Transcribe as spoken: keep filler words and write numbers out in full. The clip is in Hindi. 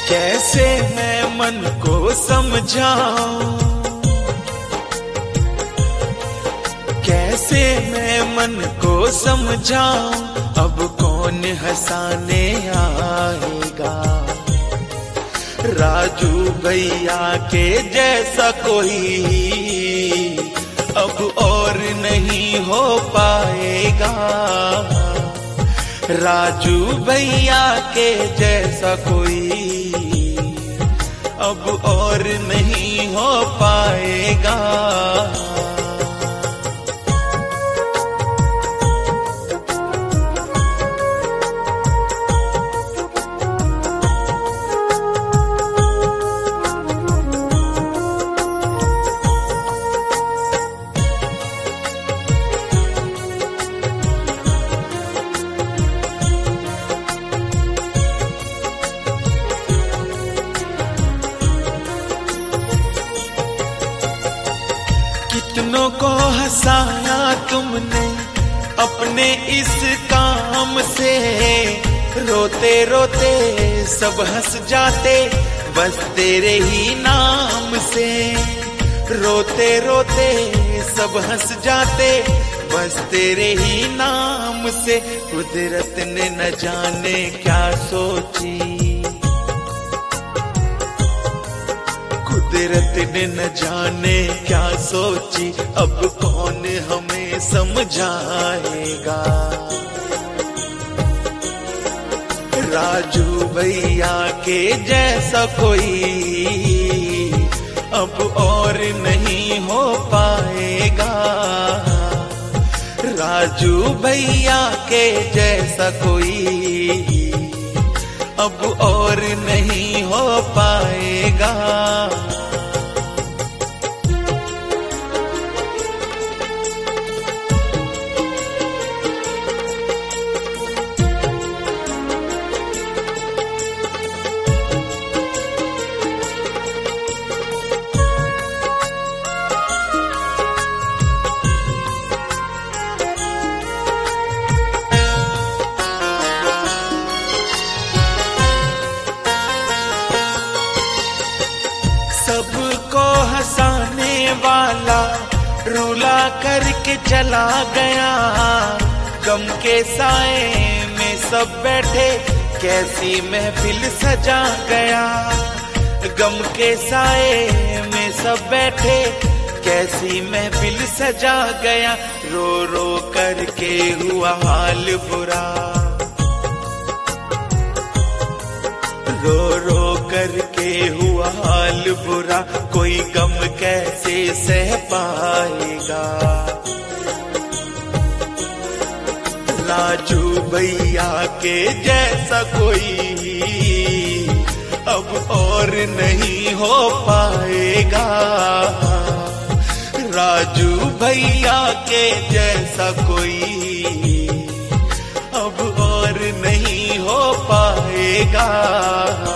कैसे मैं मन को समझाऊं, कैसे मैं मन को समझाऊं, अब कौन हंसाने आएगा। राजू भैया के जैसा कोई अब और नहीं हो पाएगा। राजू भैया के जैसा कोई अब और नहीं हो पाएगा। कितनों को हंसाया तुमने अपने इस काम से, रोते रोते सब हंस जाते बस तेरे ही नाम से। रोते रोते सब हंस जाते बस तेरे ही नाम से। कुदरत ने न जाने क्या सोची, कुदरत ने न जाने क्या सोची, अब कौन हमें समझाएगा। राजू भैया के जैसा कोई अब और नहीं हो पाएगा। राजू भैया के जैसा कोई अब और नहीं हो पाएगा। सबको हंसाने वाला रूला करके चला गया। गम के साए में सब बैठे कैसी महफिल सजा गया। गम के साए में सब बैठे कैसी महफिल सजा गया। रो रो करके हुआ हाल बुरा, रो रो करके हुआ हाल बुरा। कोई गम कैसे सह पाएगा। राजू भैया के जैसा कोई अब और नहीं हो पाएगा। राजू भैया के जैसा कोई अब और नहीं हो पाएगा।